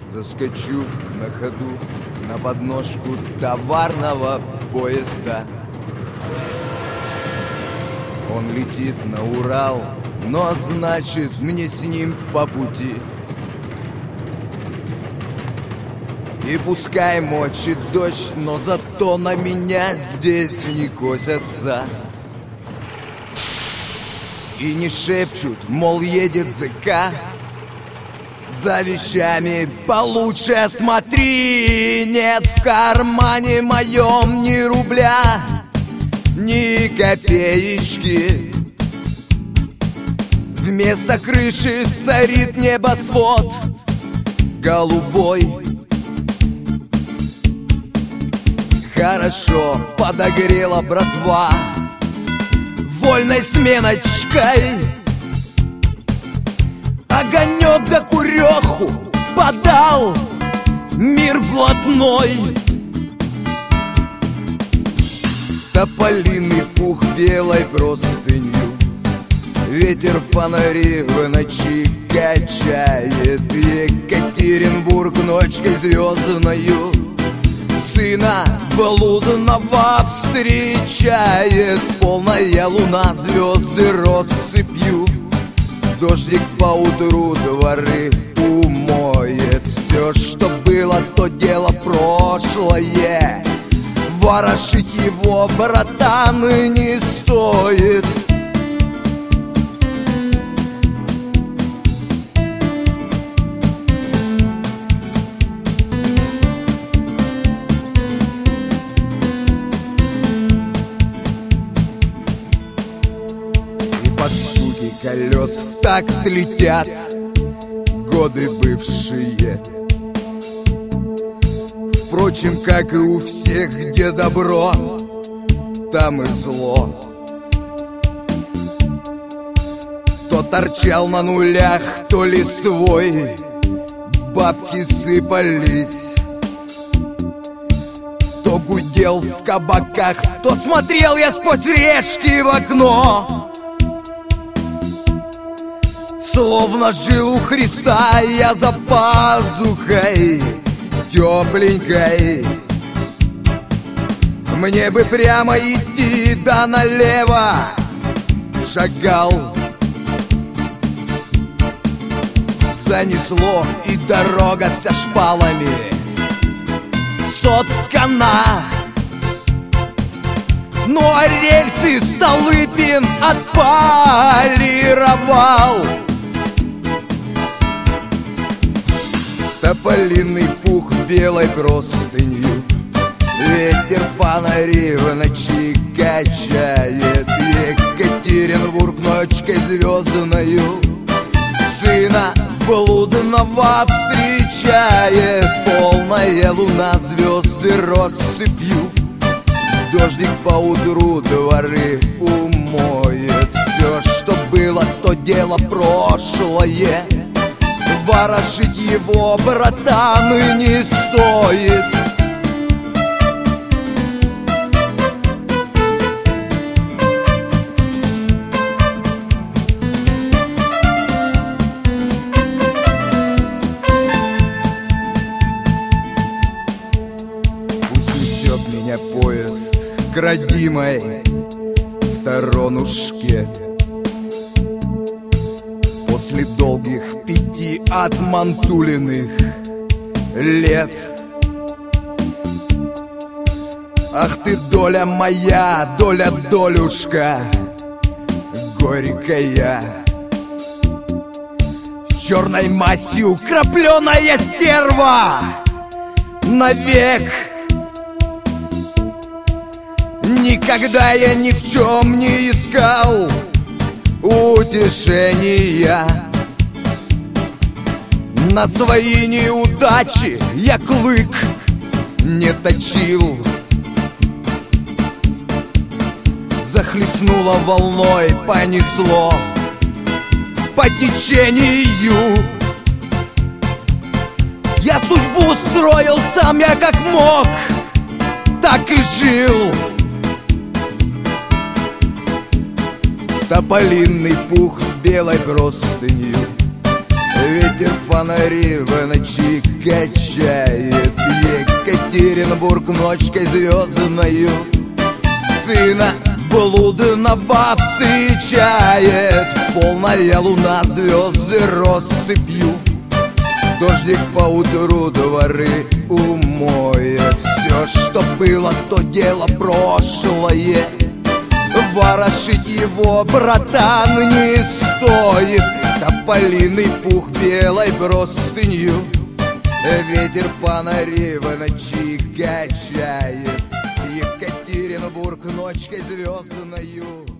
Заскочу на ходу на подножку товарного поезда. Он летит на Урал, но значит мне с ним по пути. И пускай мочит дождь, но зато на меня здесь не косятся. И не шепчут, мол, едет ЗК. За вещами получше смотри. Нет в кармане моем ни рубля, ни копеечки. Вместо крыши царит небосвод голубой. Хорошо подогрела братва вольной сменочкой. Огонек да куреху подал мир блатной. Тополиный пух белой простынью, ветер фонари в ночи качает. Екатеринбург ночкой звездною сына блудного встречает. Полная луна звезды россыпью, дождик поутру дворы умоет. Все, что было, то дело прошлое. Ворошить его, братан, не стоит. Стуки колес в такт летят годы бывшие. Впрочем, как и у всех, где добро, там и зло. То торчал на нулях, то листвой бабки сыпались. То гудел в кабаках, то смотрел я сквозь решки в окно. Словно жил у Христа я за пазухой тепленькой. Мне бы прямо идти, да налево шагал. Занесло, и дорога вся шпалами соткана. Ну а рельсы Столыпин отполировал. Тополиный пух белой простынью, ветер фонари в ночи качает. Екатеринбург ночкой звездною сына блудного встречает. Полная луна звезды россыпью, дождик поутру дворы умоет. Все, что было, то дело прошлое. Ворошить его, братан, не стоит. Пусть несет меня поезд к родимой сторонушке. После долгих 5 отмантуленных лет. Ах ты, доля моя, доля, долюшка горькая, с черной мазью крапленая стерва навек. Никогда я ни в чем не искал утешения. На свои неудачи я клык не точил. Захлестнуло волной, понесло по течению. Я судьбу строил сам, я как мог, так и жил. Тополиный пух белой простынью, Ветер фонари в ночи качает. Екатеринбург ночкой звездною сына блудного встречает. Полная луна звезды россыпью, дождик поутру дворы умоет. Все, что было, то дело прошлое, ворошить его, братан, не стоит. Тополиный пух белой простынью, ветер фонари в ночи качает. Екатеринбург ночкой звездною